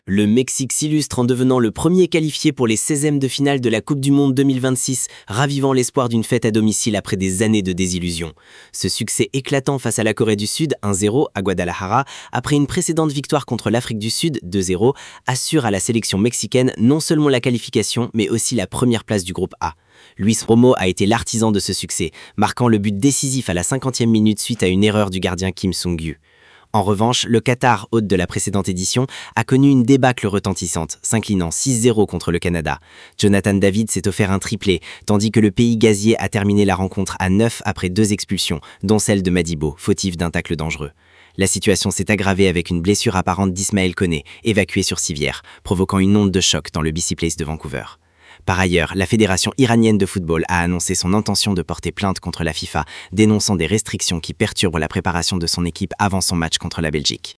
Le Mexique s'illustre en devenant le premier qualifié pour les 16e de finale de la Coupe du Monde 2026, ravivant l'espoir d'une fête à domicile après des années de désillusion. Ce succès éclatant face à la Corée du Sud, 1-0 à Guadalajara, après une précédente victoire contre l'Afrique du Sud, 2-0, assure à la sélection mexicaine non seulement la qualification, mais aussi la première place du groupe A. Luis Romo a été l'artisan de ce succès, marquant le but décisif à la 50e minute suite à une erreur du gardien Kim Sung-gyu. En revanche, le Qatar, hôte de la précédente édition, a connu une débâcle retentissante, s'inclinant 6-0 contre le Canada. Jonathan David s'est offert un triplé, tandis que le pays gazier a terminé la rencontre à 9 après 2 expulsions, dont celle de Madibo, fautif d'un tacle dangereux. La situation s'est aggravée avec une blessure apparente d'Ismaël Koné, évacué sur civière, provoquant une onde de choc dans le BC Place de Vancouver. Par ailleurs, la Fédération iranienne de football a annoncé son intention de porter plainte contre la FIFA, dénonçant des restrictions qui perturbent la préparation de son équipe avant son match contre la Belgique.